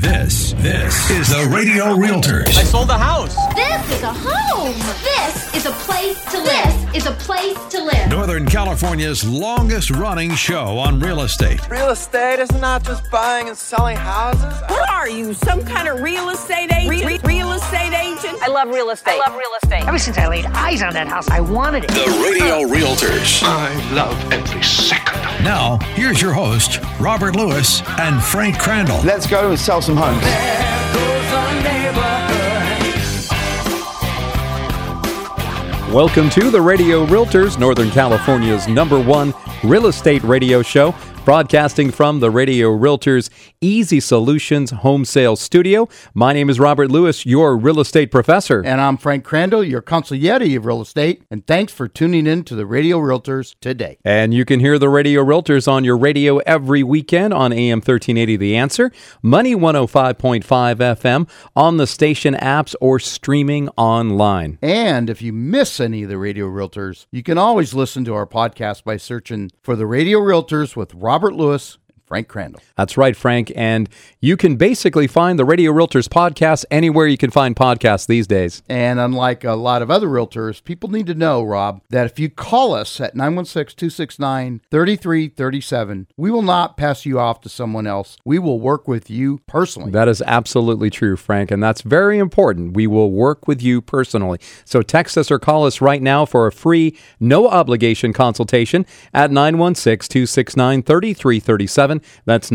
This is the Radio Realtors. I sold the house. This is a home. This is a place to live. This is a place to live. Northern California's longest running show on real estate. Real estate is not just buying and selling houses. What are you, some kind of real estate agent? Real estate agent? I love real estate. Ever since I laid eyes on that house, I wanted it. The Radio Realtors. I love every second. Now, here's your host, Robert Lewis and Frank Crandall. Let's go and sell some homes. Welcome to the Radio Realtors, Northern California's #1 real estate radio show, broadcasting from the Radio Realtors Easy Solutions Home Sales Studio. My name is Robert Lewis, your real estate professor. And I'm Frank Crandall, your consigliere of real estate. And thanks for tuning in to the Radio Realtors today. And you can hear the Radio Realtors on your radio every weekend on AM 1380 The Answer, Money 105.5 FM, on the station apps, or streaming online. And if you miss any of the Radio Realtors, you can always listen to our podcast by searching for the Radio Realtors with Robert Lewis and Frank Crandall. That's right, Frank. And you can basically find the Radio Realtors podcast anywhere you can find podcasts these days. And unlike a lot of other realtors, people need to know, Rob, that if you call us at 916-269-3337, we will not pass you off to someone else. We will work with you personally. That is absolutely true, Frank, and that's very important. We will work with you personally. So text us or call us right now for a free, no-obligation consultation at 916-269-3337. That's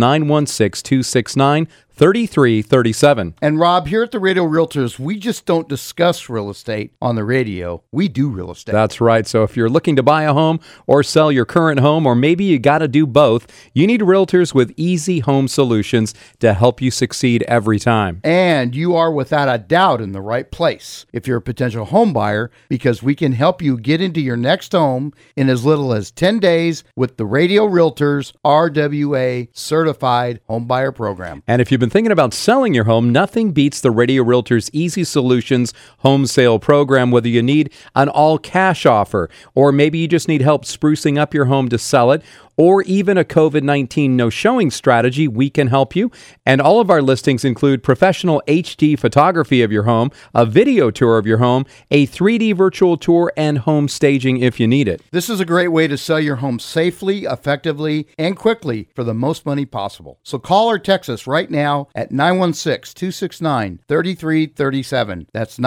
916-269-3337. And Rob, here at the Radio Realtors, we just don't discuss real estate on the radio. We do real estate. That's right. So if you're looking to buy a home or sell your current home, or maybe you got to do both, you need realtors with easy home solutions to help you succeed every time. And you are without a doubt in the right place if you're a potential home buyer, because we can help you get into your next home in as little as 10 days with the Radio Realtors RWA Certified Home Buyer Program. And if you've been thinking about selling your home, nothing beats the Radio Realtors Easy Solutions Home Sale Program. Whether you need an all-cash offer, or maybe you just need help sprucing up your home to sell it, or even a COVID-19 no-showing strategy, we can help you. And all of our listings include professional HD photography of your home, a video tour of your home, a 3D virtual tour, and home staging if you need it. This is a great way to sell your home safely, effectively, and quickly for the most money possible. So call or text us right now at 916-269-3337. That's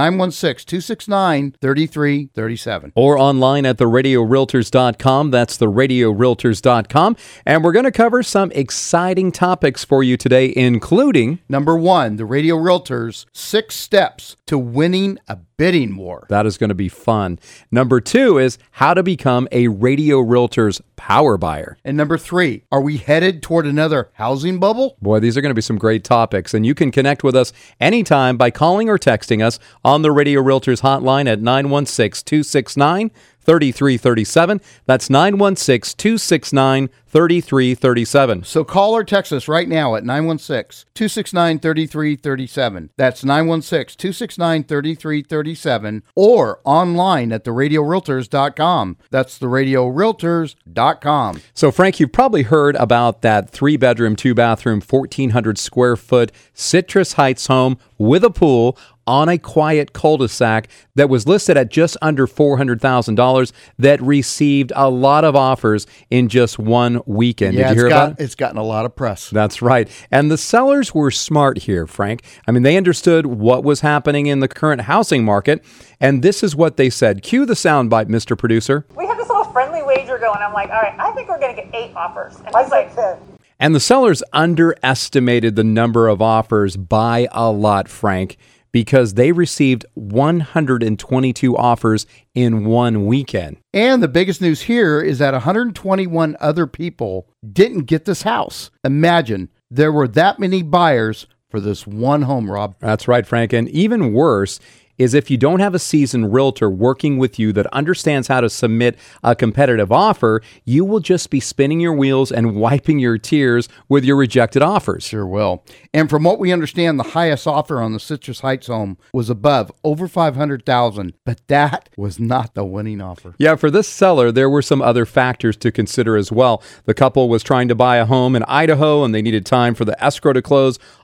916-269-3337. Or online at theradiorealtors.com. That's theradiorealtors.com. And we're going to cover some exciting topics for you today, including number 1, the Radio Realtors 6 steps to winning a bidding war. That is going to be fun. Number 2 is how to become a Radio Realtors power buyer. And number 3, are we headed toward another housing bubble? Boy, these are going to be some great topics, and you can connect with us anytime by calling or texting us on the Radio Realtors hotline at 916-269-3337. That's 916-269-3337. So call or text us right now at 916-269-3337. That's 916-269-3337. Or online at theradiorealtors.com. That's theradiorealtors.com. So Frank, you've probably heard about that 3-bedroom, 2-bathroom, 1,400 square foot Citrus Heights home with a pool on a quiet cul-de-sac that was listed at just under $400,000 that received a lot of offers in just one weekend. Yeah, Did you hear about it? It's gotten a lot of press. That's right. And the sellers were smart here, Frank. I mean, they understood what was happening in the current housing market, and this is what they said. Cue the soundbite, Mr. Producer. We had this little friendly wager going. I'm like, all right, I think we're going to get 8 offers. And he's like, 10. And the sellers underestimated the number of offers by a lot, Frank, because they received 122 offers in one weekend. And the biggest news here is that 121 other people didn't get this house. Imagine there were that many buyers for this one home, Rob. That's right, Frank. And even worse is if you don't have a seasoned realtor working with you that understands how to submit a competitive offer, you will just be spinning your wheels and wiping your tears with your rejected offers. Sure will. And from what we understand, the highest offer on the Citrus Heights home was above over $500,000, but that was not the winning offer. Yeah, for this seller, there were some other factors to consider as well. The couple was trying to buy a home in Idaho, and they needed time for the escrow to close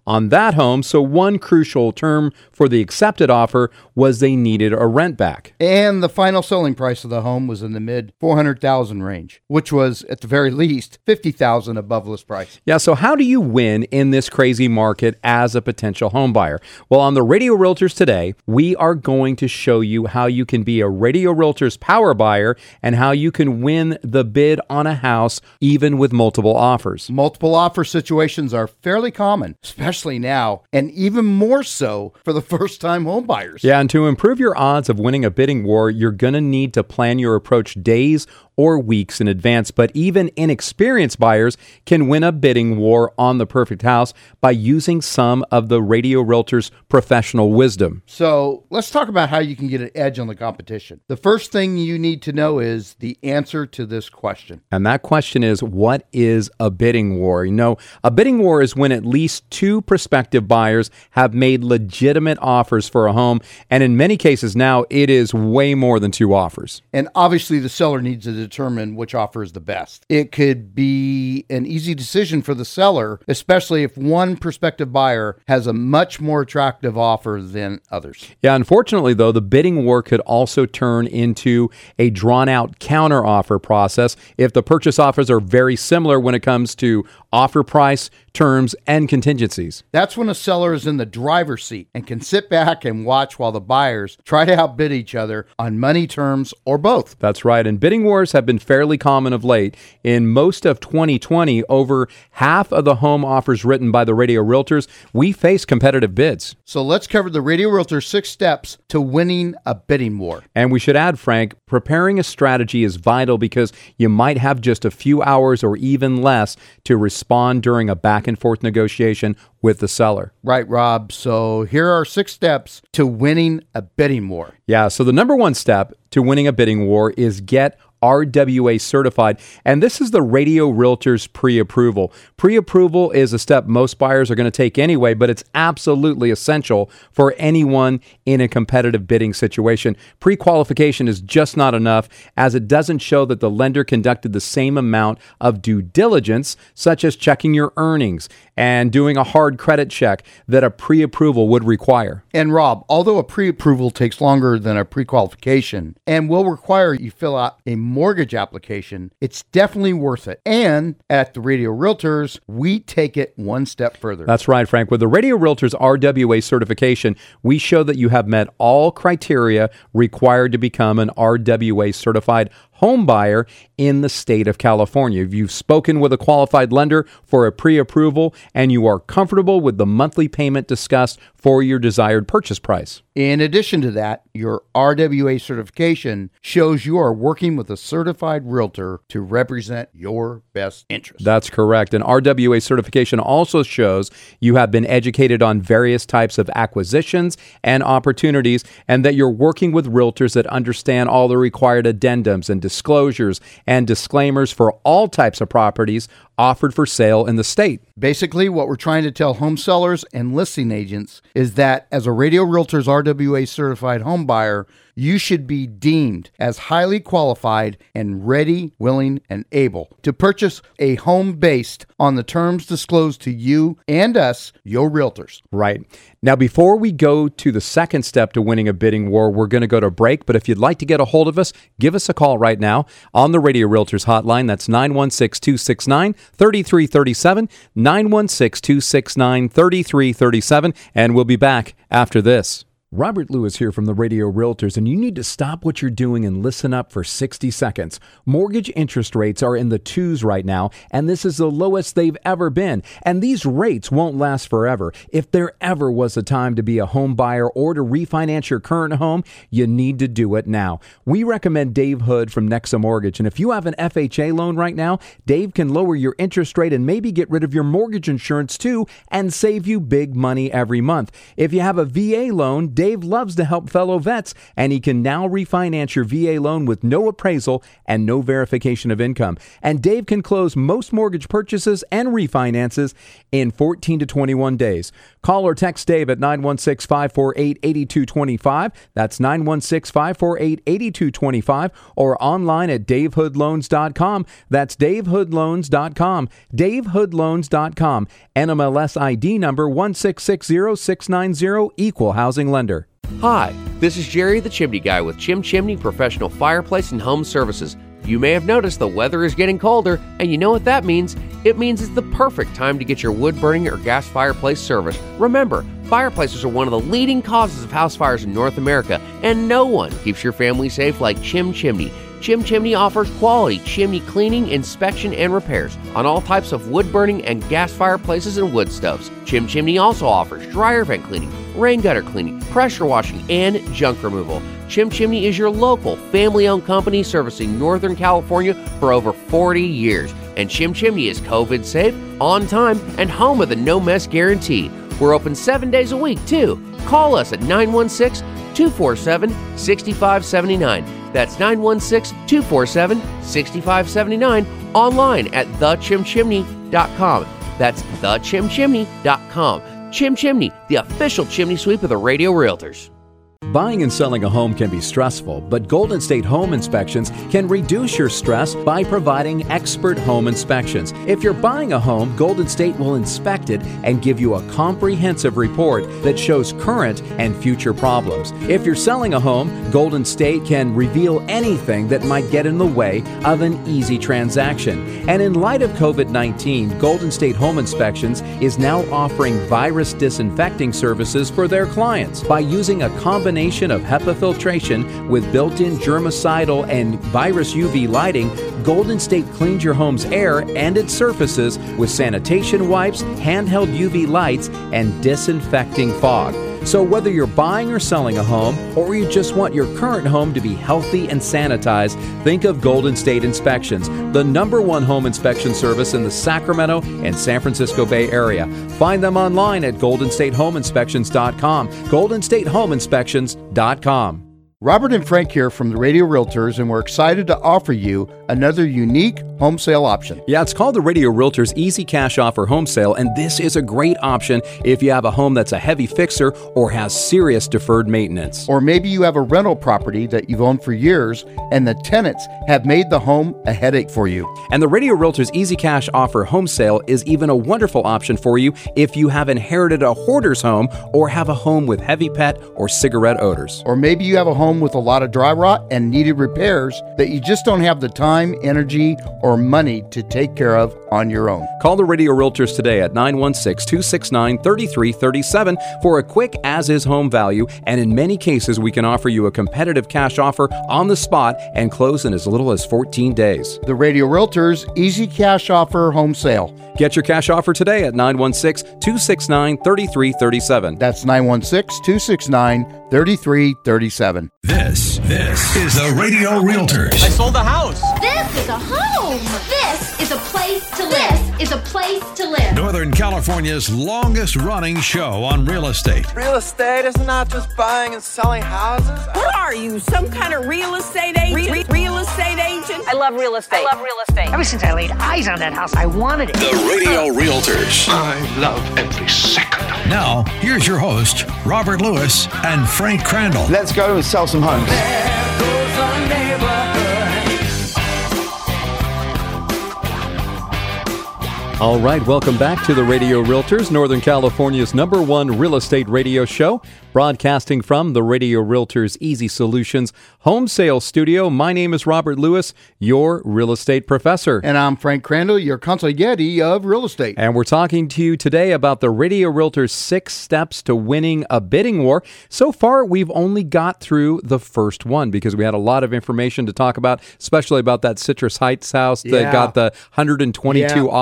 on that home. So one crucial term for the accepted offer was they needed a rent back. And the final selling price of the home was in the mid $400,000 range, which was at the very least $50,000 above list price. Yeah, so how do you win in this crazy market as a potential home buyer? Well, on the Radio Realtors today, we are going to show you how you can be a Radio Realtors power buyer and how you can win the bid on a house even with multiple offers. Multiple offer situations are fairly common, especially now, and even more so for the first-time home buyers. Yeah, and to improve your odds of winning a bidding war, you're going to need to plan your approach days or weeks in advance. But even inexperienced buyers can win a bidding war on the perfect house by using some of the Radio Realtors professional wisdom. So let's talk about how you can get an edge on the competition. The first thing you need to know is the answer to this question. And that question is, what is a bidding war? You know, a bidding war is when at least two prospective buyers have made legitimate offers for a home. And in many cases now, it is way more than two offers. And obviously the seller needs to determine which offer is the best. It could be an easy decision for the seller, especially if one prospective buyer has a much more attractive offer than others. Yeah, unfortunately, though, the bidding war could also turn into a drawn-out counter-offer process if the purchase offers are very similar when it comes to offer price, terms, and contingencies. That's when a seller is in the driver's seat and can sit back and watch while the buyers try to outbid each other on money, terms, or both. That's right, and bidding wars have been fairly common of late. In most of 2020, over half of the home offers written by the Radio Realtors, we face competitive bids. So let's cover the Radio Realtor 6 steps to winning a bidding war. And we should add, Frank, preparing a strategy is vital because you might have just a few hours or even less to respond during a back and forth negotiation with the seller. Right, Rob. So here are 6 steps to winning a bidding war. Yeah, so the number one step to winning a bidding war is get RWA certified, and this is the Radio Realtors pre-approval. Pre-approval is a step most buyers are going to take anyway, but it's absolutely essential for anyone in a competitive bidding situation. Pre-qualification is just not enough, as it doesn't show that the lender conducted the same amount of due diligence, such as checking your earnings and doing a hard credit check that a pre-approval would require. And Rob, although a pre-approval takes longer than a pre-qualification and will require you fill out a mortgage application, it's definitely worth it. And at the Radio Realtors, we take it one step further. That's right, Frank. With the Radio Realtors RWA certification, we show that you have met all criteria required to become an RWA certified home buyer in the state of California. If you've spoken with a qualified lender for a pre-approval and you are comfortable with the monthly payment discussed for your desired purchase price. In addition to that, your RWA certification shows you are working with a certified realtor to represent your best interest. That's correct. And RWA certification also shows you have been educated on various types of acquisitions and opportunities, and that you're working with realtors that understand all the required addendums and disclosures and disclaimers for all types of properties offered for sale in the state. Basically, what we're trying to tell home sellers and listing agents is that as a Radio Realtors RWA certified home buyer, you should be deemed as highly qualified and ready, willing, and able to purchase a home based on the terms disclosed to you and us, your realtors. Right. Now, before we go to the second step to winning a bidding war, we're going to go to break. But if you'd like to get a hold of us, give us a call right now on the Radio Realtors hotline. That's 916-269-3337, 916-269-3337. And we'll be back after this. Robert Lewis here from the Radio Realtors, and you need to stop what you're doing and listen up for 60 seconds. Mortgage interest rates are in the 2s right now, and this is the lowest they've ever been. And these rates won't last forever. If there ever was a time to be a home buyer or to refinance your current home, you need to do it now. We recommend Dave Hood from Nexa Mortgage, and if you have an FHA loan right now, Dave can lower your interest rate and maybe get rid of your mortgage insurance too and save you big money every month. If you have a VA loan, Dave loves to help fellow vets, and he can now refinance your VA loan with no appraisal and no verification of income. And Dave can close most mortgage purchases and refinances in 14 to 21 days. Call or text Dave at 916-548-8225. That's 916-548-8225, or online at davehoodloans.com. That's davehoodloans.com. davehoodloans.com. NMLS ID number 1660690, Equal Housing Lender. Hi, this is Jerry the Chimney Guy with Chim Chimney Professional Fireplace and Home Services. You may have noticed the weather is getting colder, and you know what that means. It means it's the perfect time to get your wood burning or gas fireplace service. Remember, fireplaces are one of the leading causes of house fires in North America, and no one keeps your family safe like Chim Chimney. Chim Chimney offers quality chimney cleaning, inspection, and repairs on all types of wood burning and gas fireplaces and wood stoves. Chim Chimney also offers dryer vent cleaning, rain gutter cleaning, pressure washing, and junk removal. Chim Chimney is your local, family-owned company servicing Northern California for over 40 years. And Chim Chimney is COVID safe, on time, and home of the no mess guarantee. We're open 7 days a week, too. Call us at 916-247-6579. That's 916-247-6579. Online at thechimchimney.com. That's thechimchimney.com. Chim Chimney, the official chimney sweep of the Radio Realtors. Buying and selling a home can be stressful, but Golden State Home Inspections can reduce your stress by providing expert home inspections. If you're buying a home, Golden State will inspect it and give you a comprehensive report that shows current and future problems. If you're selling a home, Golden State can reveal anything that might get in the way of an easy transaction. And in light of COVID-19, Golden State Home Inspections is now offering virus disinfecting services for their clients by using a combination of HEPA filtration with built-in germicidal and virus UV lighting. Golden State cleans your home's air and its surfaces with sanitation wipes, handheld UV lights, and disinfecting fog. So whether you're buying or selling a home, or you just want your current home to be healthy and sanitized, think of Golden State Inspections, the #1 home inspection service in the Sacramento and San Francisco Bay Area. Find them online at goldenstatehomeinspections.com, goldenstatehomeinspections.com. Robert and Frank here from the Radio Realtors, and we're excited to offer you another unique home sale option. Yeah, it's called the Radio Realtors Easy Cash Offer Home Sale, and this is a great option if you have a home that's a heavy fixer or has serious deferred maintenance. Or maybe you have a rental property that you've owned for years and the tenants have made the home a headache for you. And the Radio Realtors Easy Cash Offer Home Sale is even a wonderful option for you if you have inherited a hoarder's home or have a home with heavy pet or cigarette odors. Or maybe you have a home with a lot of dry rot and needed repairs that you just don't have the time, energy, or money to take care of on your own. Call the Radio Realtors today at 916-269-3337 for a quick as-is home value, and in many cases we can offer you a competitive cash offer on the spot and close in as little as 14 days. The Radio Realtors Easy Cash Offer Home Sale. Get your cash offer today at 916-269-3337. That's 916-269-3337. This is the Radio Realtors. I sold the house. This is a home. This is a place to live. This is a place to live. Northern California's longest running show on real estate. Real estate is not just buying and selling houses. What are you, some kind of real estate agent? Real estate agent? I love real estate. Ever since I laid eyes on that house, I wanted it. The Radio Realtors. I love every second. Now, here's your host, Robert Lewis and Frank Crandall. Let's go and sell some homes. All right, welcome back to the Radio Realtors, Northern California's #1 real estate radio show, broadcasting from the Radio Realtors Easy Solutions home sales studio. My name is Robert Lewis, your real estate professor. And I'm Frank Crandall, your consigliere of real estate. And we're talking to you today about the Radio Realtors 6 steps to winning a bidding war. So far, we've only got through the first one because we had a lot of information to talk about, especially about that Citrus Heights house that got the 122 offers.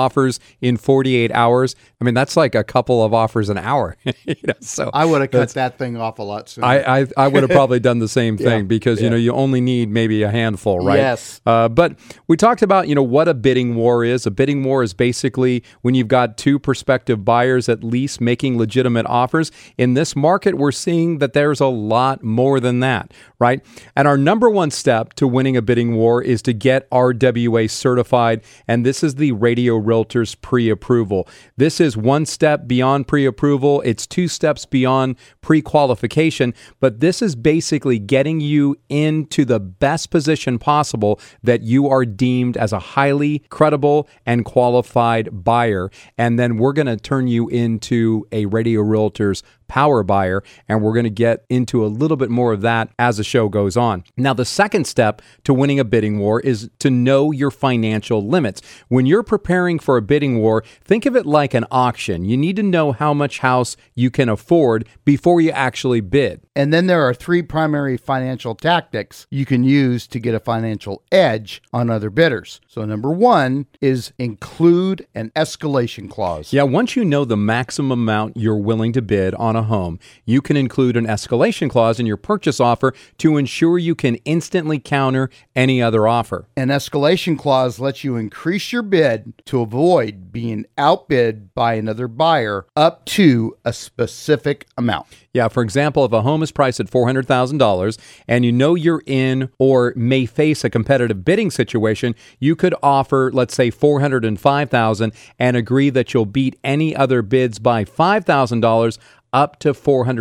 in 48 hours. I mean, that's like a couple of offers an hour. So I would have cut that thing off a lot sooner. I would have probably done the same thing because, you only need maybe a handful, right? Yes. But we talked about, what a bidding war is. A bidding war is basically when you've got two prospective buyers at least making legitimate offers. In this market, we're seeing that there's a lot more than that, right? And our number one step to winning a bidding war is to get RWA certified. And this is the Radio Realtors pre-approval. This is one step beyond pre-approval. It's two steps beyond pre-qualification. But this is basically getting you into the best position possible that you are deemed as a highly credible and qualified buyer. And then we're going to turn you into a Radio Realtors power buyer, and we're going to get into a little bit more of that as the show goes on. Now, the second step to winning a bidding war is to know your financial limits. When you're preparing for a bidding war, think of it like an auction. You need to know how much house you can afford before you actually bid. And then there are three primary financial tactics you can use to get a financial edge on other bidders. So number one is include an escalation clause. Yeah, once you know the maximum amount you're willing to bid on a home, you can include an escalation clause in your purchase offer to ensure you can instantly counter any other offer. An escalation clause lets you increase your bid to avoid being outbid by another buyer up to a specific amount. Yeah, for example, if a home is priced at $400,000 and you know you're in or may face a competitive bidding situation, you could offer, let's say, $405,000 and agree that you'll beat any other bids by $5,000 up to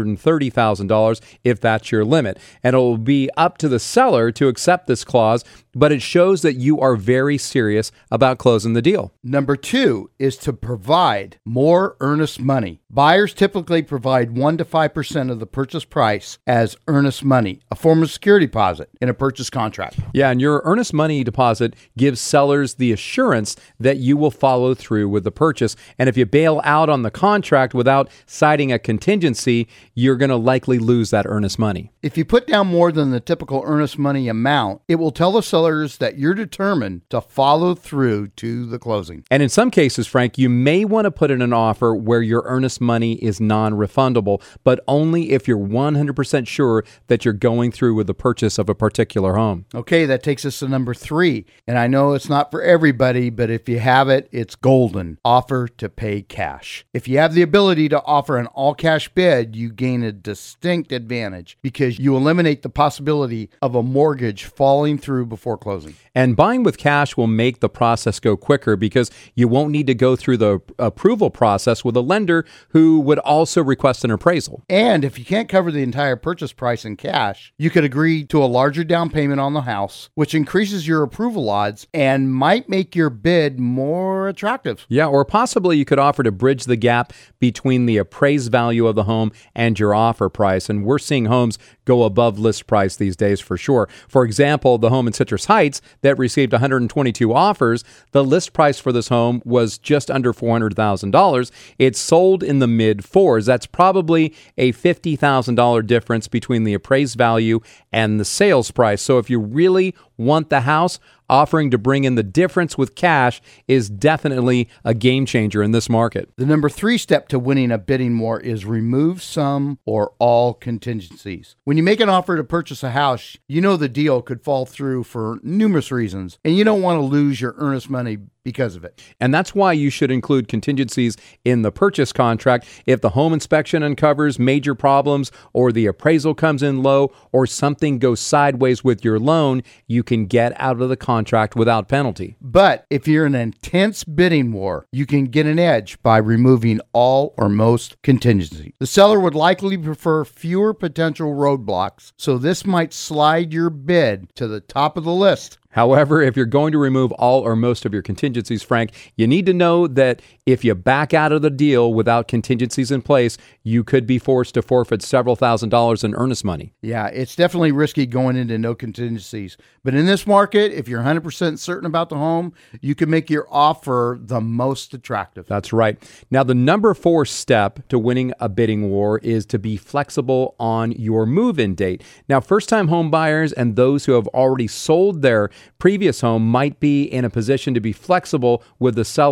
$430,000 if that's your limit. And it will be up to the seller to accept this clause, but it shows that you are very serious about closing the deal. Number two is to provide more earnest money. Buyers typically provide 1 to 5% of the purchase price as earnest money, a form of security deposit in a purchase contract. Yeah, and your earnest money deposit gives sellers the assurance that you will follow through with the purchase. And if you bail out on the contract without citing a contingency, you're going to likely lose that earnest money. If you put down more than the typical earnest money amount, it will tell the seller that you're determined to follow through to the closing. And in some cases, Frank, you may want to put in an offer where your earnest money is non-refundable, but only if you're 100% sure that you're going through with the purchase of a particular home. Okay, that takes us to number three. And I know it's not for everybody, but if you have it, it's golden. Offer to pay cash. If you have the ability to offer an all-cash bid, you gain a distinct advantage because you eliminate the possibility of a mortgage falling through before closing. And buying with cash will make the process go quicker because you won't need to go through the approval process with a lender who would also request an appraisal. And if you can't cover the entire purchase price in cash, you could agree to a larger down payment on the house, which increases your approval odds and might make your bid more attractive. Yeah, or possibly you could offer to bridge the gap between the appraised value of the home and your offer price. And we're seeing homes go above list price these days for sure. For example, the home in Citrus Heights that received 122 offers, the list price for this home was just under $400,000. It sold in the mid fours. That's probably a $50,000 difference between the appraised value and the sales price. So if you really want the house, offering to bring in the difference with cash is definitely a game changer in this market. The number three step to winning a bidding war is remove some or all contingencies. When you make an offer to purchase a house, you know the deal could fall through for numerous reasons, and you don't want to lose your earnest money because of it. And that's why you should include contingencies in the purchase contract. If the home inspection uncovers major problems or the appraisal comes in low or something goes sideways with your loan, you can get out of the contract without penalty. But if you're in an intense bidding war, you can get an edge by removing all or most contingency. The seller would likely prefer fewer potential roadblocks, so this might slide your bid to the top of the list. However, if you're going to remove all or most of your contingencies, Frank, you need to know that if you back out of the deal without contingencies in place, you could be forced to forfeit several $1,000s in earnest money. Yeah, it's definitely risky going into no contingencies. But in this market, if you're 100% certain about the home, you can make your offer the most attractive. That's right. Now, the number 4 step to winning a bidding war is to be flexible on your move-in date. Now, first-time home buyers and those who have already sold their previous home might be in a position to be flexible with the seller's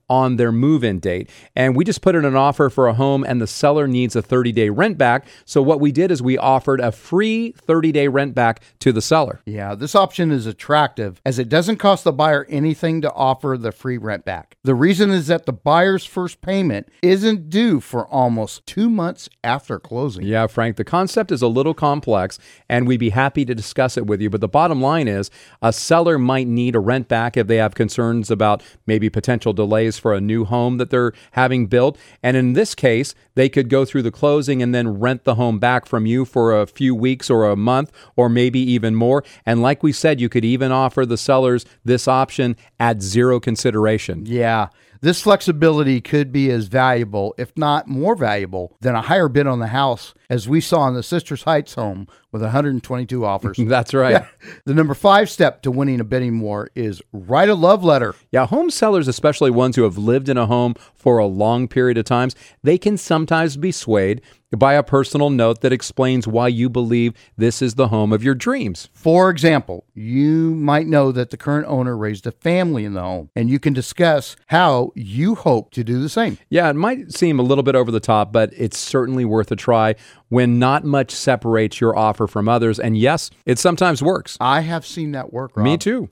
on their move-in date. And we just put in an offer for a home and the seller needs a 30-day rent back. So what we did is we offered a free 30-day rent back to the seller. Yeah, this option is attractive as it doesn't cost the buyer anything to offer the free rent back. The reason is that the buyer's first payment isn't due for almost 2 months after closing. Yeah, Frank, the concept is a little complex and we'd be happy to discuss it with you. But the bottom line is a seller might need a rent back if they have concerns about maybe potential delays for a new home that they're having built. And in this case, they could go through the closing and then rent the home back from you for a few weeks or a month or maybe even more. And like we said, you could even offer the sellers this option at zero consideration. Yeah. This flexibility could be as valuable, if not more valuable, than a higher bid on the house, as we saw in the Sisters Heights home with 122 offers. That's right. Yeah. The number 5 step to winning a bidding war is write a love letter. Yeah, home sellers, especially ones who have lived in a home for a long period of times, they can sometimes be swayed by a personal note that explains why you believe this is the home of your dreams. For example, you might know that the current owner raised a family in the home, and you can discuss how you hope to do the same. Yeah, it might seem a little bit over the top, but it's certainly worth a try when not much separates your offer from others. And yes, it sometimes works. I have seen that work, Rob. Me too.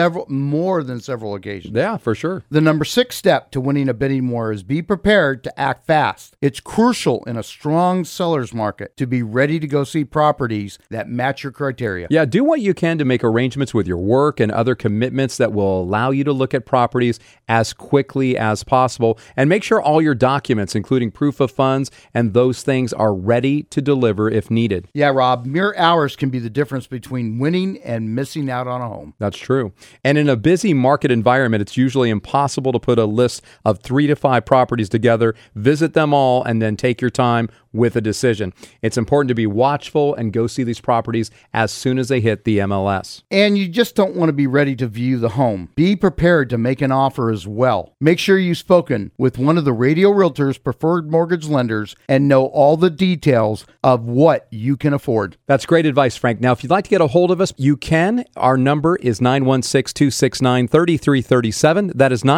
More than several occasions. Yeah, for sure. The number 6 step to winning a bidding war is be prepared to act fast. It's crucial in a strong seller's market to be ready to go see properties that match your criteria. Yeah, do what you can to make arrangements with your work and other commitments that will allow you to look at properties as quickly as possible. And make sure all your documents, including proof of funds and those things, are ready to deliver if needed. Yeah, Rob, mere hours can be the difference between winning and missing out on a home. That's true. And in a busy market environment, it's usually impossible to put a list of 3 to 5 properties together, visit them all, and then take your time with a decision. It's important to be watchful and go see these properties as soon as they hit the MLS. And you just don't want to be ready to view the home. Be prepared to make an offer as well. Make sure you've spoken with one of the Radio Realtors' preferred mortgage lenders and know all the details of what you can afford. That's great advice, Frank. Now, if you'd like to get a hold of us, you can. Our number is 916-269-3337. That is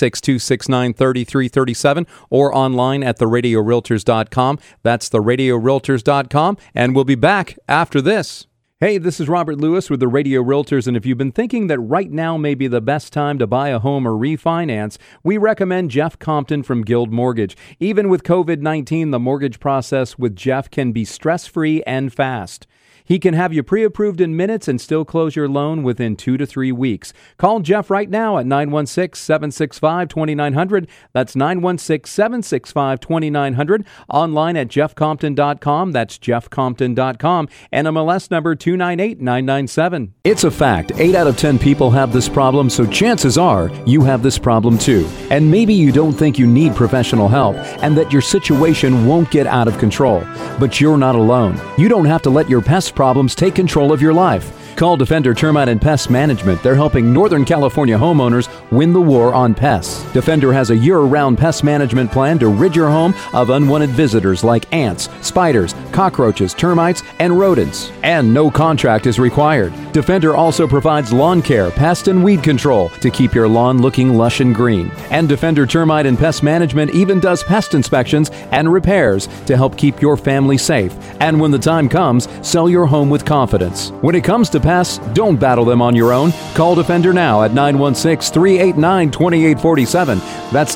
916-269-3337, or online at theradiorealtors.com. That's theradiorealtors.com, and we'll be back after this. Hey, this is Robert Lewis with the Radio Realtors, and if you've been thinking that right now may be the best time to buy a home or refinance, we recommend Jeff Compton from Guild Mortgage. Even with COVID-19, the mortgage process with Jeff can be stress-free and fast. He can have you pre-approved in minutes and still close your loan within 2 to 3 weeks. Call Jeff right now at 916-765-2900. That's 916-765-2900. Online at jeffcompton.com. That's jeffcompton.com. And MLS number 298997. It's a fact. 8 out of 10 people have this problem, so chances are you have this problem too. And maybe you don't think you need professional help and that your situation won't get out of control. But you're not alone. You don't have to let your pest problems take control of your life. Call Defender Termite and Pest Management. They're helping Northern California homeowners win the war on pests. Defender has a year-round pest management plan to rid your home of unwanted visitors like ants, spiders, cockroaches, termites, and rodents. And no contract is required. Defender also provides lawn care, pest and weed control to keep your lawn looking lush and green. And Defender Termite and Pest Management even does pest inspections and repairs to help keep your family safe. And when the time comes, sell your home with confidence. When it comes to pests, don't battle them on your own. Call Defender now at 916-389-2847. That's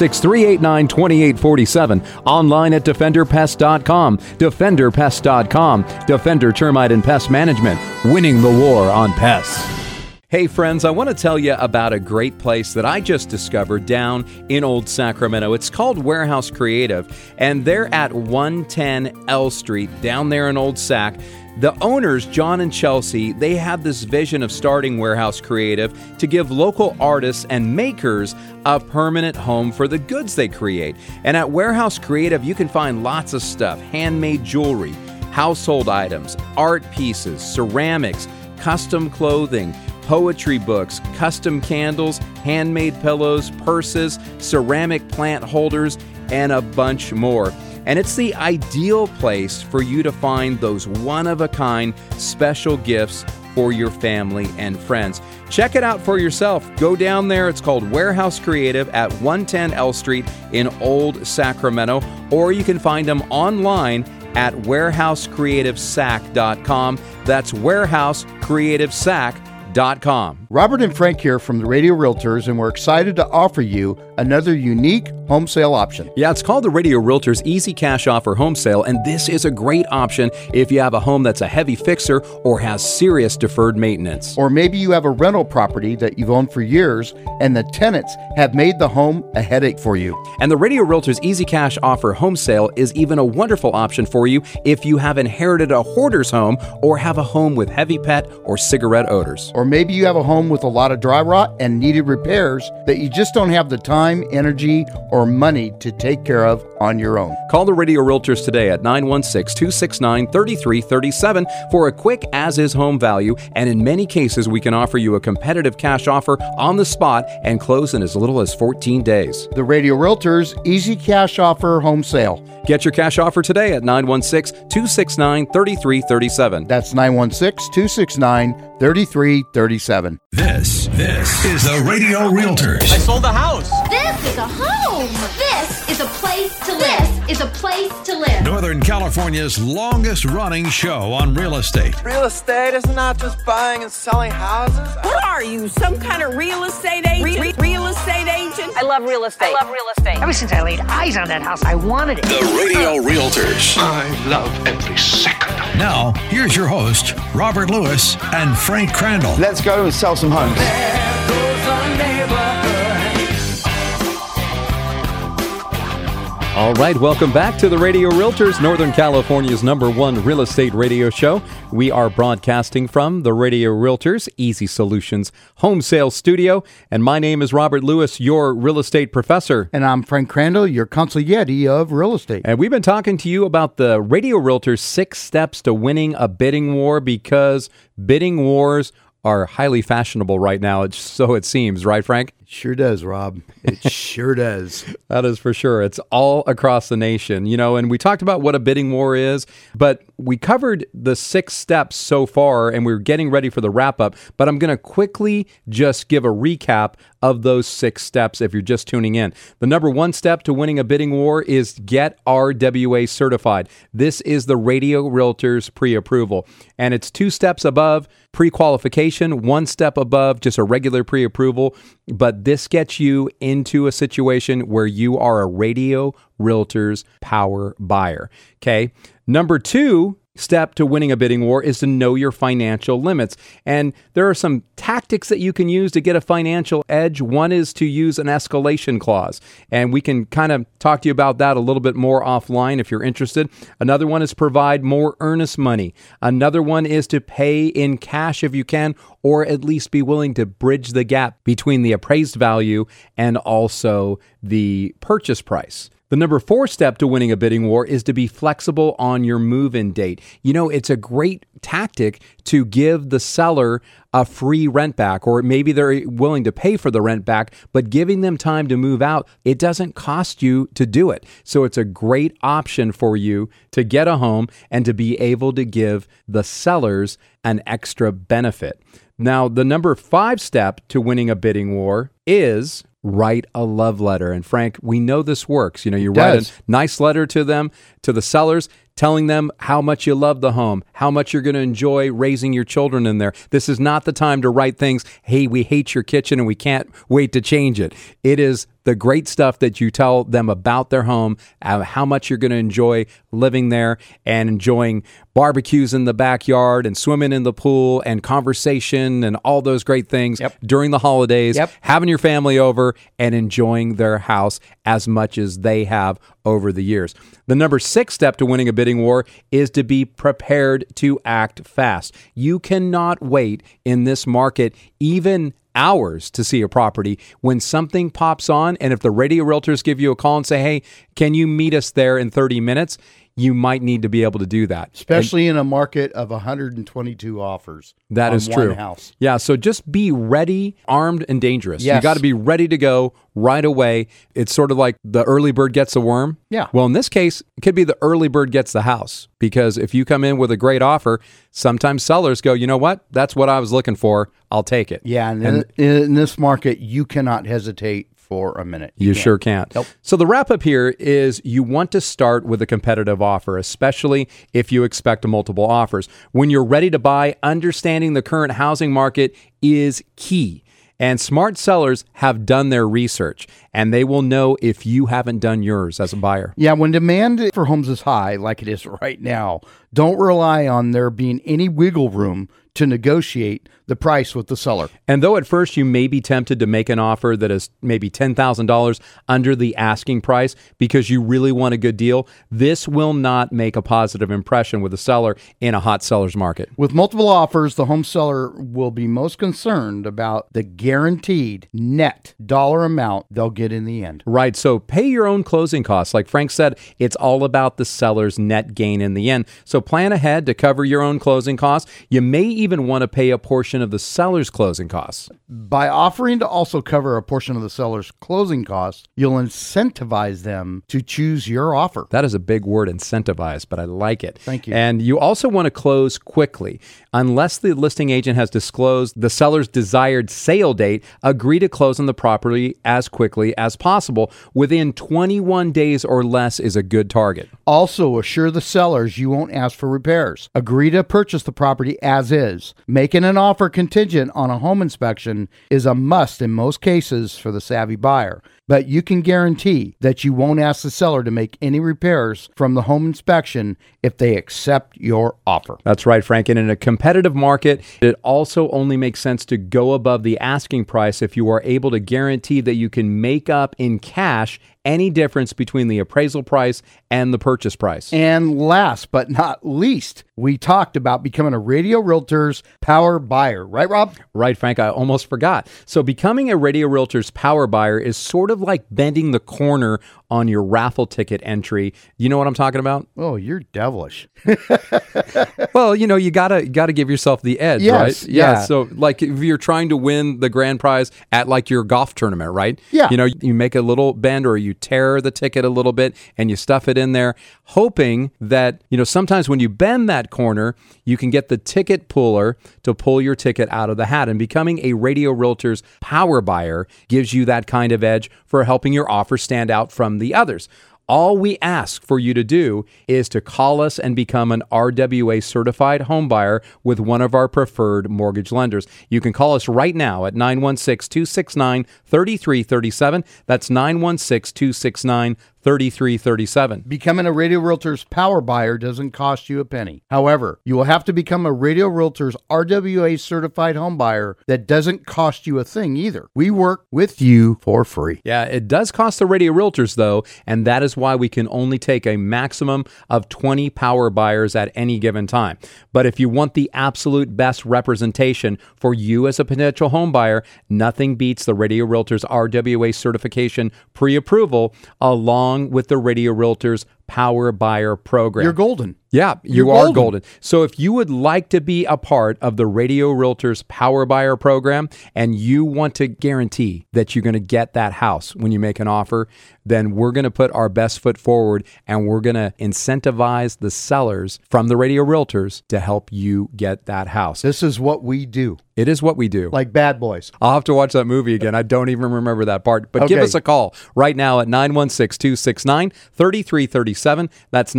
916-389-2847. Online at defenderpest.com. Defenderpest.com. Defender Termite and Pest Management. Winning the war on pests. Hey friends, I want to tell you about a great place that I just discovered down in Old Sacramento. It's called Warehouse Creative, and they're at 110 L Street down there in Old Sac. The owners, John and Chelsea, they had this vision of starting Warehouse Creative to give local artists and makers a permanent home for the goods they create. And at Warehouse Creative, you can find lots of stuff: handmade jewelry, household items, art pieces, ceramics, custom clothing, poetry books, custom candles, handmade pillows, purses, ceramic plant holders, and a bunch more. And it's the ideal place for you to find those one-of-a-kind special gifts for your family and friends. Check it out for yourself. Go down there. It's called Warehouse Creative at 110 L Street in Old Sacramento, or you can find them online at warehousecreativesac.com. That's warehousecreativesac.com. Robert and Frank here from the Radio Realtors, and we're excited to offer you another unique home sale option. Yeah, it's called the Radio Realtors Easy Cash Offer Home Sale, and this is a great option if you have a home that's a heavy fixer or has serious deferred maintenance. Or maybe you have a rental property that you've owned for years and the tenants have made the home a headache for you. And the Radio Realtors Easy Cash Offer Home Sale is even a wonderful option for you if you have inherited a hoarder's home or have a home with heavy pet or cigarette odors. Or maybe you have a home with a lot of dry rot and needed repairs that you just don't have the time, energy, or money to take care of on your own. Call the Radio Realtors today at 916-269-3337 for a quick as-is home value, and in many cases we can offer you a competitive cash offer on the spot and close in as little as 14 days. The Radio Realtors Easy Cash Offer Home Sale. Get your cash offer today at 916-269-3337. That's 916-269-3337. This is the Radio Realtors. I sold the house. This is a home. This is a place to live. This is a place to live. Northern California's longest running show on real estate. Real estate is not just buying and selling houses. What are you, some kind of real estate agent? Real estate agent? I love real estate. Ever since I laid eyes on that house, I wanted it. The Radio Realtors. I love every second. Now, here's your host, Robert Lewis and Frank Crandall. Let's go and sell some homes. All right, welcome back to the Radio Realtors, Northern California's #1 real estate radio show. We are broadcasting from the Radio Realtors Easy Solutions home sales studio, and my name is Robert Lewis, your real estate professor. And I'm Frank Crandall, your consigliere of real estate. And we've been talking to you about the Radio Realtors 6 steps to winning a bidding war, because bidding wars are highly fashionable right now, so it seems, right, Frank? Sure does, Rob. It sure does. That is for sure. It's all across the nation, and we talked about what a bidding war is, but we covered the 6 steps so far, and we're getting ready for the wrap-up, but I'm going to quickly just give a recap of those 6 steps if you're just tuning in. The #1 step to winning a bidding war is get RWA certified. This is the Radio Realtors pre-approval, and it's 2 steps above pre-qualification, 1 step above just a regular pre-approval, but this gets you into a situation where you are a Radio Realtors power buyer. Okay. #2 step to winning a bidding war is to know your financial limits. And there are some tactics that you can use to get a financial edge. One is to use an escalation clause. And we can kind of talk to you about that a little bit more offline if you're interested. Another one is provide more earnest money. Another one is to pay in cash if you can, or at least be willing to bridge the gap between the appraised value and also the purchase price. The #4 step to winning a bidding war is to be flexible on your move-in date. It's a great tactic to give the seller a free rent back, or maybe they're willing to pay for the rent back, but giving them time to move out, it doesn't cost you to do it. So it's a great option for you to get a home and to be able to give the sellers an extra benefit. Now, the #5 step to winning a bidding war is write a love letter. And Frank, we know this works. You write a nice letter to them, to the sellers, telling them how much you love the home, how much you're going to enjoy raising your children in there. This is not the time to write things, hey, we hate your kitchen and we can't wait to change it. It is the great stuff that you tell them about their home, how much you're going to enjoy living there and enjoying barbecues in the backyard and swimming in the pool and conversation and all those great things during the holidays, having your family over and enjoying their house as much as they have over the years. The #6 step to winning a bidding war is to be prepared to act fast. You cannot wait in this market even hours to see a property. When something pops on, and if the Radio Realtors give you a call and say, hey, can you meet us there in 30 minutes? you might need to be able to do that. Especially in a market of 122 offers. That is true. House. Yeah, so just be ready, armed, and dangerous. Yes. You got to be ready to go right away. It's sort of like the early bird gets the worm. Yeah. Well, in this case, it could be the early bird gets the house, because if you come in with a great offer, sometimes sellers go, you know what? That's what I was looking for. I'll take it. Yeah, and in this market, you cannot hesitate for a minute. You sure can't. Nope. So the wrap up here is you want to start with a competitive offer, especially if you expect multiple offers. When you're ready to buy, understanding the current housing market is key. And smart sellers have done their research, and they will know if you haven't done yours as a buyer. Yeah, when demand for homes is high, like it is right now, don't rely on there being any wiggle room to negotiate the price with the seller. And though at first you may be tempted to make an offer that is maybe $10,000 under the asking price because you really want a good deal, this will not make a positive impression with the seller in a hot seller's market. With multiple offers, the home seller will be most concerned about the guaranteed net dollar amount they'll get in the end. Right. So pay your own closing costs. Like Frank said, it's all about the seller's net gain in the end. So plan ahead to cover your own closing costs. You may even want to pay a portion of the seller's closing costs. By offering to also cover a portion of the seller's closing costs, you'll incentivize them to choose your offer. That is a big word, incentivize, but I like it. Thank you. And you also want to close quickly. Unless the listing agent has disclosed the seller's desired sale date, agree to close on the property as quickly as possible. Within 21 days or less is a good target. Also, assure the sellers you won't ask for repairs. Agree to purchase the property as is. Making an offer contingent on a home inspection is a must in most cases for the savvy buyer. But you can guarantee that you won't ask the seller to make any repairs from the home inspection if they accept your offer. That's right, Frank. And in a competitive market, it also only makes sense to go above the asking price if you are able to guarantee that you can make up in cash any difference between the appraisal price and the purchase price. And last but not least, we talked about becoming a Radio Realtors Power Buyer. Right, Rob? Right, Frank. I almost forgot. So becoming a Radio Realtors Power Buyer is sort of like bending the corner on your raffle ticket entry. You know what I'm talking about? Oh, you're devilish. Well, you know, you gotta give yourself the edge, yes, right? Yeah. So like if you're trying to win the grand prize at like your golf tournament, right? Yeah. You know, you make a little bend or you tear the ticket a little bit and you stuff it in there, hoping that, you know, sometimes when you bend that corner, you can get the ticket puller to pull your ticket out of the hat. And becoming a Radio Realtors Power Buyer gives you that kind of edge for helping your offer stand out from the others. All we ask for you to do is to call us and become an RWA certified home buyer with one of our preferred mortgage lenders. You can call us right now at 916-269-3337. That's 916-269-3337. Becoming a Radio Realtors Power Buyer doesn't cost you a penny. However, you will have to become a Radio Realtors RWA certified home buyer that doesn't cost you a thing either. We work with you for free. Yeah, it does cost the Radio Realtors though, and that is why we can only take a maximum of 20 power buyers at any given time. But if you want the absolute best representation for you as a potential home buyer, nothing beats the Radio Realtors RWA certification pre-approval along with the Radio Realtors Power Buyer Program. You're golden. Yeah, you are golden. So if you would like to be a part of the Radio Realtors Power Buyer Program and you want to guarantee that you're going to get that house when you make an offer, then we're going to put our best foot forward and we're going to incentivize the sellers from the Radio Realtors to help you get that house. This is what we do. It is what we do. Like Bad Boys. I'll have to watch that movie again. I don't even remember that part. But give us a call right now at 916-269-3337. That's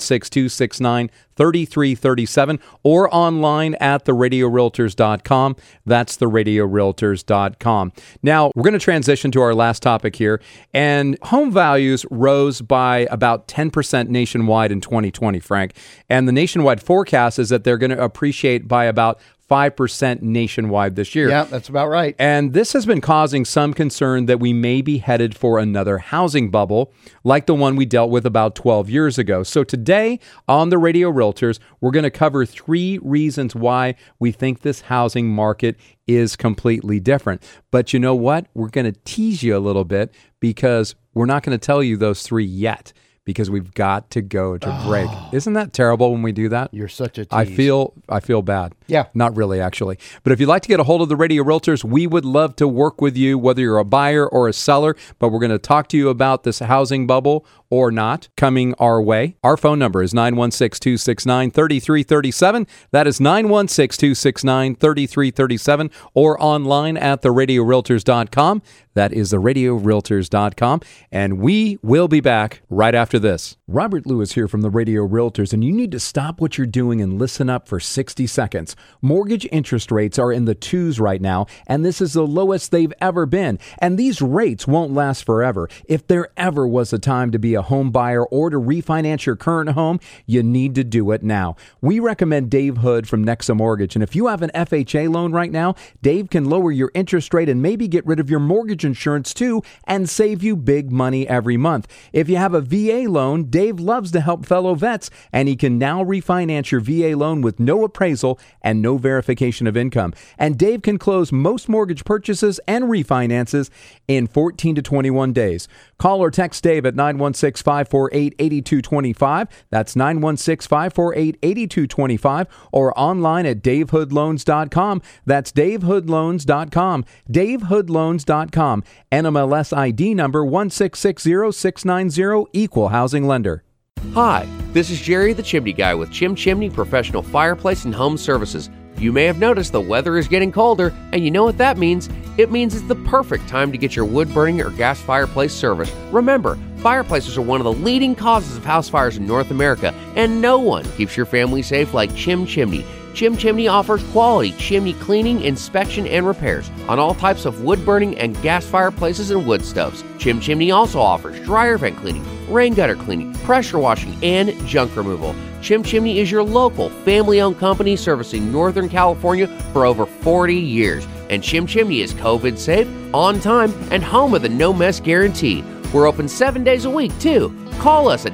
916-269-3337 or online at theradiorealtors.com. That's theradiorealtors.com. Now, we're going to transition to our last topic here. And home values rose by about 10% nationwide in 2020, Frank. And the nationwide forecast is that they're going to appreciate by about 5% nationwide this year. Yeah, that's about right. And this has been causing some concern that we may be headed for another housing bubble like the one we dealt with about 12 years ago. So today on the Radio Realtors, we're going to cover 3 reasons why we think this housing market is completely different. But you know what? We're going to tease you a little bit because we're not going to tell you those 3 yet, because we've got to go to break. Isn't that terrible when we do that? You're such a tease. I feel bad. Yeah. Not really, actually. But if you'd like to get a hold of the Radio Realtors, we would love to work with you, whether you're a buyer or a seller. But we're going to talk to you about this housing bubble or not coming our way. Our phone number is 916-269-3337. That is 916-269-3337, or online at theradiorealtors.com. That is theradiorealtors.com. And we will be back right after this. Robert Lewis here from the Radio Realtors, and you need to stop what you're doing and listen up for 60 seconds. Mortgage interest rates are in the 2s right now, and this is the lowest they've ever been. And these rates won't last forever. If there ever was a time to be a home buyer or to refinance your current home, you need to do it now. We recommend Dave Hood from Nexa Mortgage, and if you have an FHA loan right now, Dave can lower your interest rate and maybe get rid of your mortgage insurance too and save you big money every month. If you have a VA loan, Dave loves to help fellow vets, and he can now refinance your VA loan with no appraisal and no verification of income. And Dave can close most mortgage purchases and refinances in 14 to 21 days. Call or text Dave at 916-548-8225. That's 916-548-8225, or online at davehoodloans.com. That's davehoodloans.com. davehoodloans.com. NMLS ID number 1660690, equal housing lender. Hi, this is Jerry the Chimney Guy with Chim Chimney Professional Fireplace and Home Services. You may have noticed the weather is getting colder, and you know what that means. It means it's the perfect time to get your wood burning or gas fireplace serviced. Remember, fireplaces are one of the leading causes of house fires in North America, and no one keeps your family safe like Chim Chimney. Chim Chimney offers quality chimney cleaning, inspection, and repairs on all types of wood burning and gas fireplaces and wood stoves. Chim Chimney also offers dryer vent cleaning, rain gutter cleaning, pressure washing, and junk removal. Chim Chimney is your local family-owned company servicing Northern California for over 40 years. And Chim Chimney is COVID safe, on time, and home with a no-mess guarantee. We're open 7 days a week, too. Call us at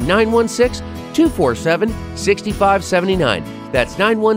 916-247-6579. That's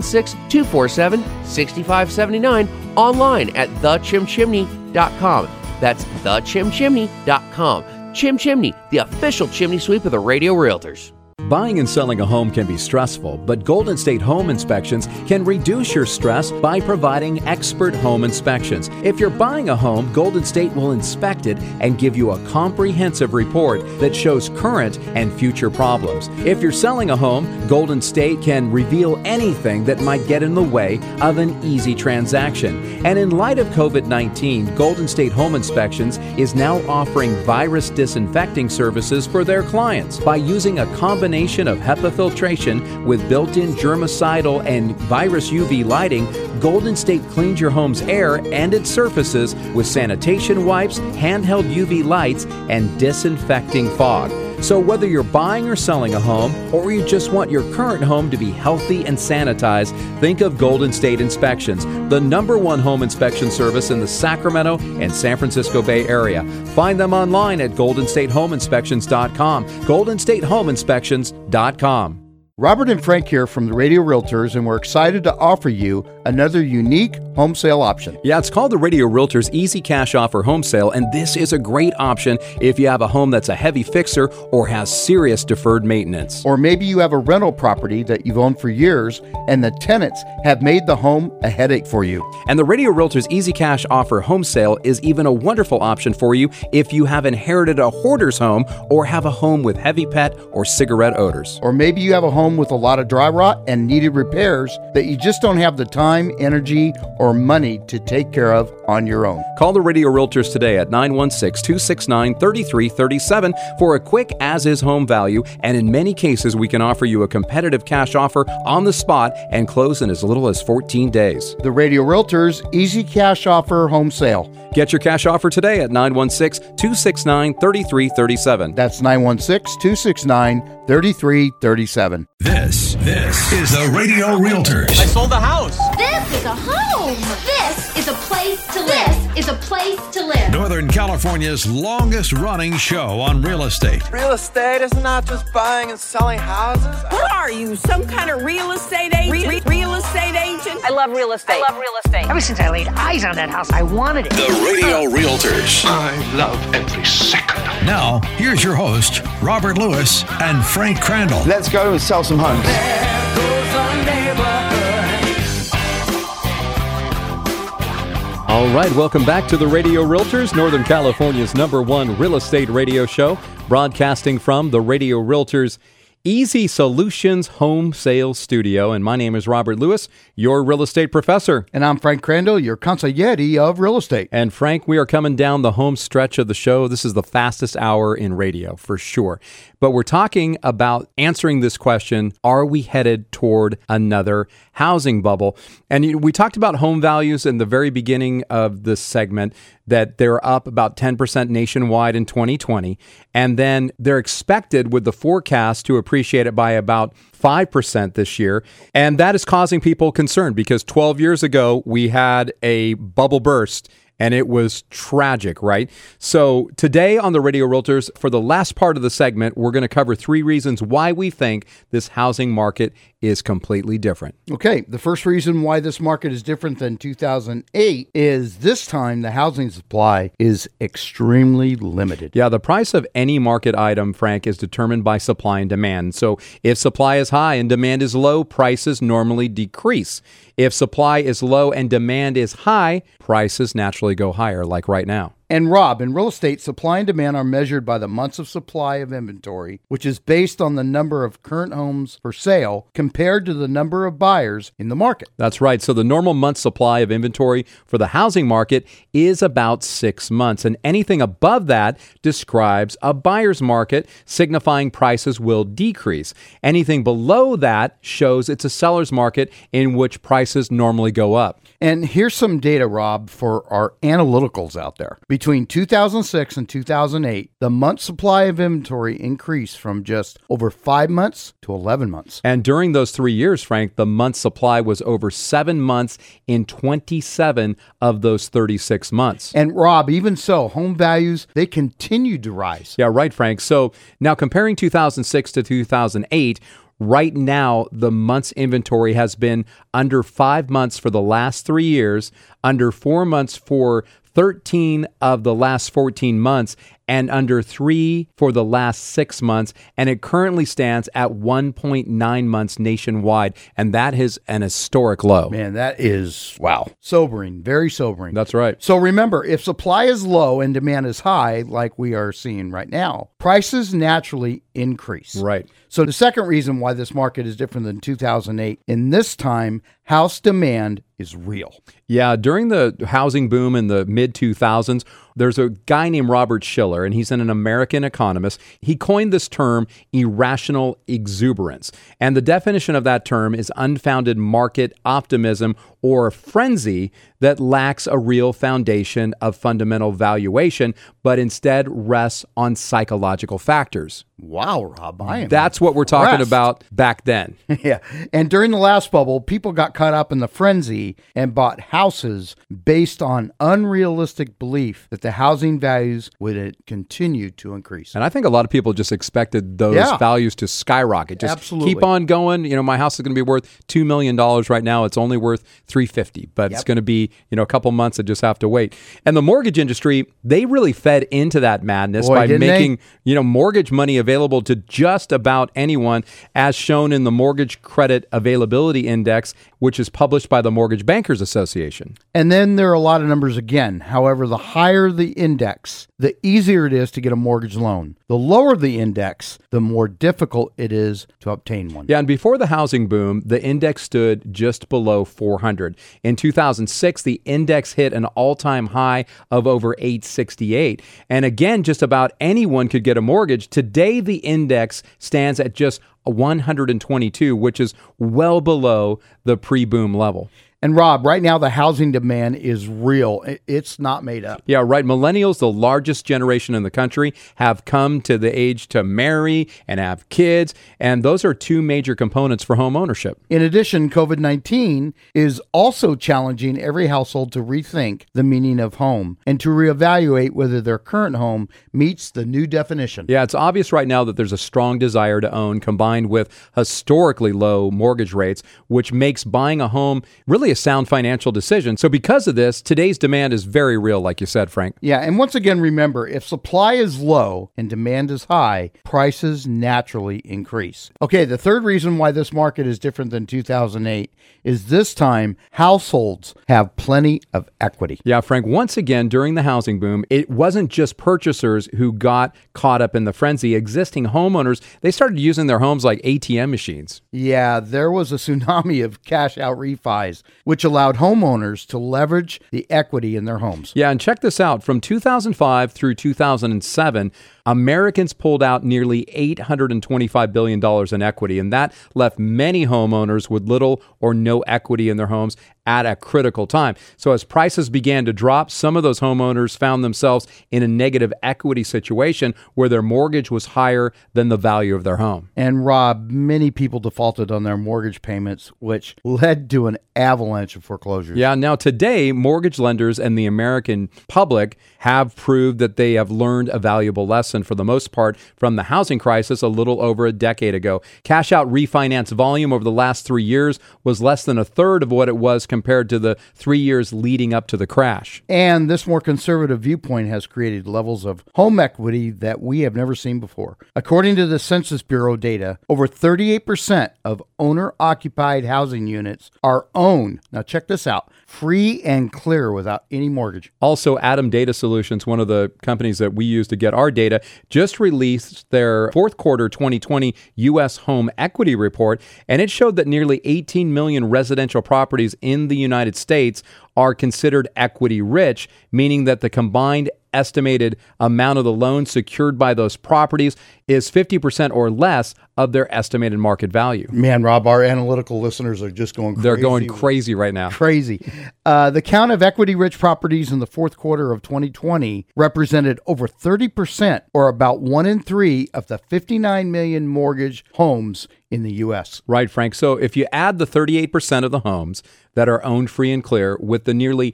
916-247-6579. Online at thechimchimney.com. That's thechimchimney.com. Chim Chimney, the official chimney sweep of the Radio Realtors. Buying and selling a home can be stressful, but Golden State Home Inspections can reduce your stress by providing expert home inspections. If you're buying a home, Golden State will inspect it and give you a comprehensive report that shows current and future problems. If you're selling a home, Golden State can reveal anything that might get in the way of an easy transaction. And in light of COVID-19, Golden State Home Inspections is now offering virus disinfecting services for their clients by using a combination of HEPA filtration with built-in germicidal and virus UV lighting. Golden State cleans your home's air and its surfaces with sanitation wipes, handheld UV lights, and disinfecting fog. So whether you're buying or selling a home, or you just want your current home to be healthy and sanitized, think of Golden State Inspections, the #1 home inspection service in the Sacramento and San Francisco Bay Area. Find them online at goldenstatehomeinspections.com, goldenstatehomeinspections.com. Robert and Frank here from the Radio Realtors, and we're excited to offer you another unique home sale option. Yeah, it's called the Radio Realtors Easy Cash Offer Home Sale, and this is a great option if you have a home that's a heavy fixer or has serious deferred maintenance. Or maybe you have a rental property that you've owned for years and the tenants have made the home a headache for you. And the Radio Realtors Easy Cash Offer Home Sale is even a wonderful option for you if you have inherited a hoarder's home or have a home with heavy pet or cigarette odors. Or maybe you have a home with a lot of dry rot and needed repairs that you just don't have the time, energy, or money to take care of on your own. Call the Radio Realtors today at 916-269-3337 for a quick as-is home value, and in many cases we can offer you a competitive cash offer on the spot and close in as little as 14 days. The Radio Realtors Easy Cash Offer Home Sale. Get your cash offer today at 916-269-3337. That's 916-269-3337. This is the Radio Realtors. I sold the house. This is a home. This is a place to live. This is a place to live. Northern California's longest running show on real estate. Real estate is not just buying and selling houses. What are you, some kind of real estate agent? Real estate agent? I love real estate. Ever since I laid eyes on that house, I wanted it. The Radio Realtors. I love every second of it. Now, here's your host, Robert Lewis and Frank Crandall. Let's go and sell some homes. All right, welcome back to the Radio Realtors, Northern California's #1 real estate radio show, broadcasting from the Radio Realtors Easy Solutions Home Sales Studio. And my name is Robert Lewis, your real estate professor. And I'm Frank Crandall, your consigliere of real estate. And Frank, we are coming down the home stretch of the show. This is the fastest hour in radio, for sure. But we're talking about answering this question, are we headed toward another housing bubble? And we talked about home values in the very beginning of this segment, that they're up about 10% nationwide in 2020. And then they're expected with the forecast to appreciate it by about 5% this year. And that is causing people concern because 12 years ago, we had a bubble burst. And it was tragic, right? So today on the Radio Realtors, for the last part of the segment, we're going to cover 3 reasons why we think this housing market is completely different. Okay, the first reason why this market is different than 2008 is this time the housing supply is extremely limited. Yeah, the price of any market item, Frank, is determined by supply and demand. So if supply is high and demand is low, prices normally decrease. If supply is low and demand is high, prices naturally go higher, like right now. And Rob, in real estate, supply and demand are measured by the months of supply of inventory, which is based on the number of current homes for sale compared to the number of buyers in the market. That's right. So the normal month supply of inventory for the housing market is about 6 months. And anything above that describes a buyer's market, signifying prices will decrease. Anything below that shows it's a seller's market in which prices normally go up. And here's some data, Rob, for our analyticals out there. Between 2006 and 2008, the month supply of inventory increased from just over 5 months to 11 months. And during those 3 years, Frank, the month supply was over 7 months in 27 of those 36 months. And Rob, even so, home values, they continued to rise. Yeah, right, Frank. So now comparing 2006 to 2008, right now, the month's inventory has been under 5 months for the last 3 years, under 4 months for 13 of the last 14 months, and under 3 for the last 6 months. And it currently stands at 1.9 months nationwide. And that is an historic low. Man, that is, wow, sobering, very sobering. That's right. So remember, if supply is low and demand is high, like we are seeing right now, prices naturally increase. Right. So the second reason why this market is different than 2008, in this time, house demand is real. Yeah, during the housing boom in the mid-2000s, there's a guy named Robert Shiller, and he's an American economist. He coined this term irrational exuberance. And the definition of that term is unfounded market optimism or frenzy that lacks a real foundation of fundamental valuation, but instead rests on psychological factors. Wow, Rob, That's what we're talking about back then. Yeah. And during the last bubble, people got caught up in the frenzy and bought houses based on unrealistic belief that the housing values would continue to increase. And I think a lot of people just expected those values to skyrocket. Just absolutely keep on going. You know, my house is going to be worth $2 million right now. It's only worth $350, but it's going to be, a couple months. I just have to wait. And the mortgage industry, they really fed into that madness by making, mortgage money available to just about anyone, as shown in the Mortgage Credit Availability Index, which is published by the Mortgage Bankers Association. And then there are a lot of numbers again. However, the higher the index, the easier it is to get a mortgage loan. The lower the index, the more difficult it is to obtain one. Yeah, and before the housing boom, the index stood just below 400. In 2006, the index hit an all-time high of over 868. And again, just about anyone could get a mortgage. Today, the index stands at just 122, which is well below the pre-boom level. And Rob, right now the housing demand is real. It's not made up. Yeah, right. Millennials, the largest generation in the country, have come to the age to marry and have kids. And those are two major components for home ownership. In addition, COVID-19 is also challenging every household to rethink the meaning of home and to reevaluate whether their current home meets the new definition. Yeah, it's obvious right now that there's a strong desire to own combined with historically low mortgage rates, which makes buying a home really really a sound financial decision. So because of this, today's demand is very real, like you said, Frank. Yeah, and once again, remember, if supply is low and demand is high, prices naturally increase. Okay, the third reason why this market is different than 2008 is this time households have plenty of equity. Yeah, Frank, once again, during the housing boom, it wasn't just purchasers who got caught up in the frenzy. Existing homeowners, they started using their homes like ATM machines. Yeah, there was a tsunami of cash out refis, which allowed homeowners to leverage the equity in their homes. Yeah, and check this out. From 2005 through 2007, Americans pulled out nearly $825 billion in equity, and that left many homeowners with little or no equity in their homes at a critical time. So as prices began to drop, some of those homeowners found themselves in a negative equity situation where their mortgage was higher than the value of their home. And Rob, many people defaulted on their mortgage payments, which led to an avalanche of foreclosures. Yeah, now today, mortgage lenders and the American public have proved that they have learned a valuable lesson for the most part from the housing crisis a little over a decade ago. Cash out refinance volume over the last 3 years was less than a third of what it was compared to the 3 years leading up to the crash. And this more conservative viewpoint has created levels of home equity that we have never seen before. According to the Census Bureau data, over 38% of owner-occupied housing units are owned, now check this out, free and clear without any mortgage. Also, Adam Data Solutions, one of the companies that we use to get our data, just released their fourth quarter 2020 U.S. home equity report, and it showed that nearly 18 million residential properties in the United States are considered equity rich, meaning that the combined estimated amount of the loan secured by those properties is 50% or less of their estimated market value. Man, Rob, our analytical listeners are just going crazy. They're going crazy right now. Crazy. The count of equity-rich properties in the fourth quarter of 2020 represented over 30%, or about 1 in 3 of the 59 million mortgage homes in the U.S. Right, Frank. So if you add the 38% of the homes that are owned free and clear with the nearly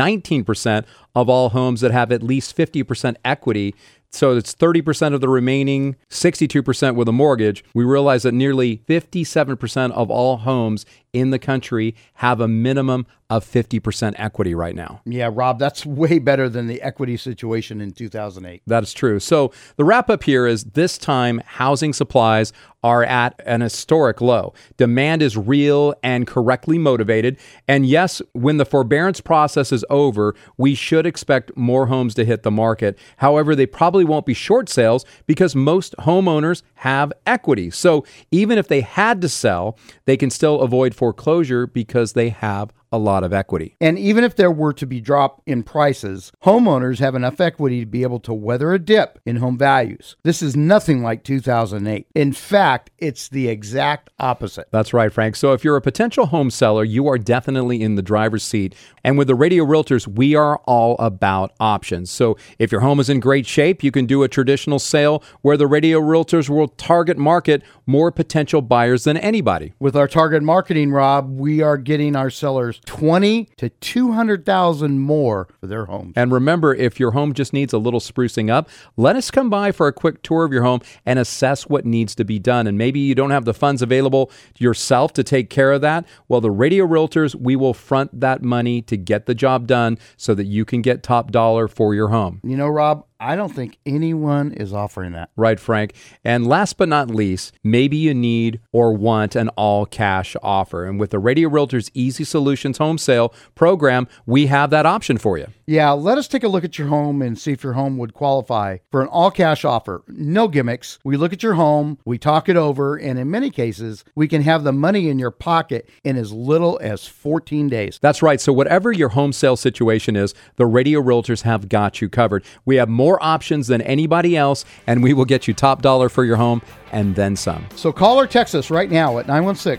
19% of all homes that have at least 50% equity, so it's 30% of the remaining 62% with a mortgage, we realize that nearly 57% of all homes in the country have a minimum of 50% equity right now. Yeah, Rob, that's way better than the equity situation in 2008. That is true. So the wrap up here is this time housing supplies are at an historic low. Demand is real and correctly motivated. And yes, when the forbearance process is over, we should expect more homes to hit the market. However, they probably won't be short sales because most homeowners have equity. So even if they had to sell, they can still avoid foreclosure because they have a lot of equity. And even if there were to be drop in prices, homeowners have enough equity to be able to weather a dip in home values. This is nothing like 2008. In fact, it's the exact opposite. That's right, Frank. So if you're a potential home seller, you are definitely in the driver's seat. And with the Radio Realtors, we are all about options. So if your home is in great shape, you can do a traditional sale where the Radio Realtors will target market more potential buyers than anybody. With our target marketing, Rob, we are getting our sellers $20,000 to $200,000 more for their homes. And remember, if your home just needs a little sprucing up, let us come by for a quick tour of your home and assess what needs to be done. And maybe you don't have the funds available yourself to take care of that. Well, the Radio Realtors, we will front that money to get the job done so that you can get top dollar for your home. You know, Rob, I don't think anyone is offering that. Right, Frank. And last but not least, maybe you need or want an all-cash offer. And with the Radio Realtors Easy Solutions home sale program, we have that option for you. Yeah, let us take a look at your home and see if your home would qualify for an all-cash offer. No gimmicks. We look at your home, we talk it over, and in many cases, we can have the money in your pocket in as little as 14 days. That's right. So whatever your home sale situation is, the Radio Realtors have got you covered. We have more options than anybody else, and we will get you top dollar for your home and then some. So call or text us right now at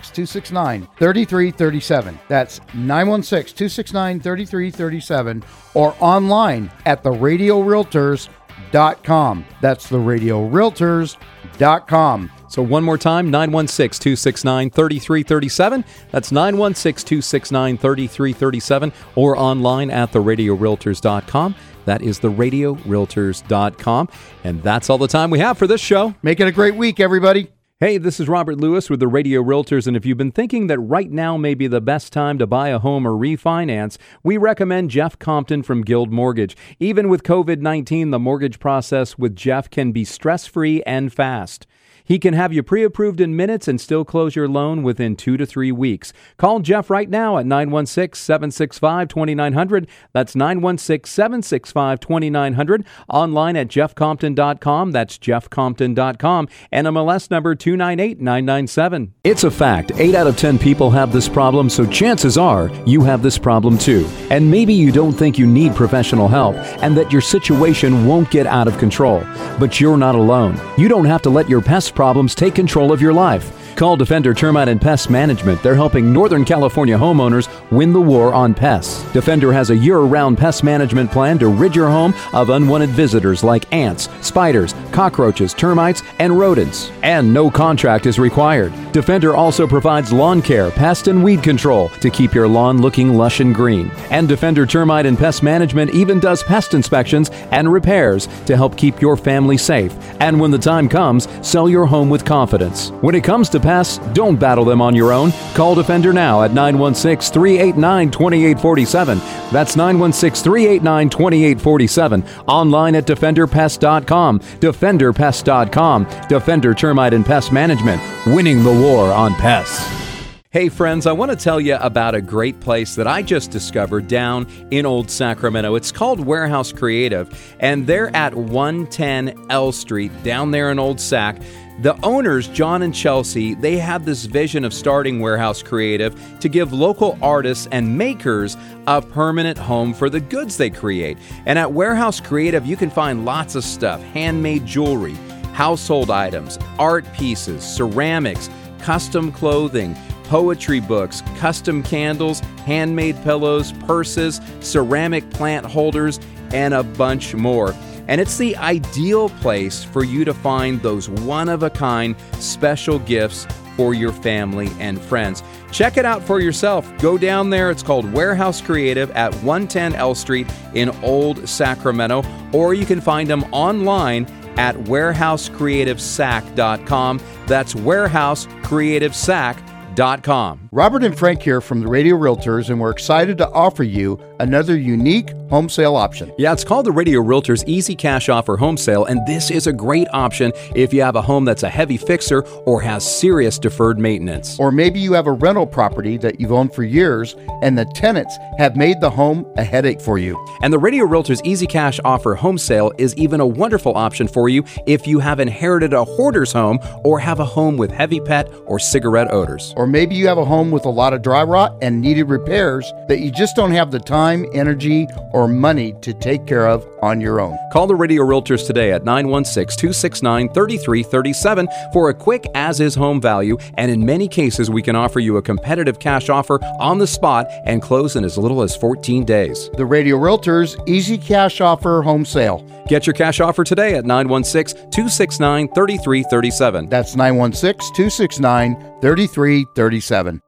916-269-3337. That's 916-269-3337, or online at theradiorealtors.com. That's theradiorealtors.com. So one more time, 916-269-3337. That's 916-269-3337, or online at theradiorealtors.com. That is theradiorealtors.com. And that's all the time we have for this show. Make it a great week, everybody. Hey, this is Robert Lewis with the Radio Realtors, and if you've been thinking that right now may be the best time to buy a home or refinance, we recommend Jeff Compton from Guild Mortgage. Even with COVID-19, the mortgage process with Jeff can be stress-free and fast. He can have you pre-approved in minutes and still close your loan within 2 to 3 weeks. Call Jeff right now at 916-765-2900. That's 916-765-2900. Online at jeffcompton.com. That's jeffcompton.com. And MLS number 298997. It's a fact. 8 out of 10 people have this problem, so chances are you have this problem too. And maybe you don't think you need professional help and that your situation won't get out of control. But you're not alone. You don't have to let your pest problems take control of your life. Call Defender Termite and Pest Management. They're helping Northern California homeowners win the war on pests. Defender has a year-round pest management plan to rid your home of unwanted visitors like ants, spiders, cockroaches, termites, and rodents. And no contract is required. Defender also provides lawn care, pest and weed control to keep your lawn looking lush and green. And Defender Termite and Pest Management even does pest inspections and repairs to help keep your family safe. And when the time comes, sell your home with confidence. When it comes to pests, don't battle them on your own. Call Defender now at 916-389-2847. That's 916-389-2847. Online at DefenderPest.com. DefenderPest.com. Defender Termite and Pest Management. Winning the war on pests. Hey friends, I want to tell you about a great place that I just discovered down in Old Sacramento. It's called Warehouse Creative, and they're at 110 L Street down there in Old Sac. The owners, John and Chelsea, they had this vision of starting Warehouse Creative to give local artists and makers a permanent home for the goods they create. And at Warehouse Creative, you can find lots of stuff: handmade jewelry, household items, art pieces, ceramics, custom clothing, poetry books, custom candles, handmade pillows, purses, ceramic plant holders, and a bunch more. And it's the ideal place for you to find those one-of-a-kind special gifts for your family and friends. Check it out for yourself. Go down there. It's called Warehouse Creative at 110 L Street in Old Sacramento, or you can find them online at warehousecreativesac.com. That's warehousecreativesac.com. Robert and Frank here from the Radio Realtors, and we're excited to offer you another unique home sale option. Yeah, it's called the Radio Realtors Easy Cash Offer Home Sale, and this is a great option if you have a home that's a heavy fixer or has serious deferred maintenance. Or maybe you have a rental property that you've owned for years and the tenants have made the home a headache for you. And the Radio Realtors Easy Cash Offer Home Sale is even a wonderful option for you if you have inherited a hoarder's home or have a home with heavy pet or cigarette odors. Or maybe you have a home with a lot of dry rot and needed repairs that you just don't have the time, energy, or money to take care of on your own. Call the Radio Realtors today at 916-269-3337 for a quick as-is home value, and in many cases we can offer you a competitive cash offer on the spot and close in as little as 14 days. The Radio Realtors Easy Cash Offer Home Sale. Get your cash offer today at 916-269-3337. That's 916-269-3337.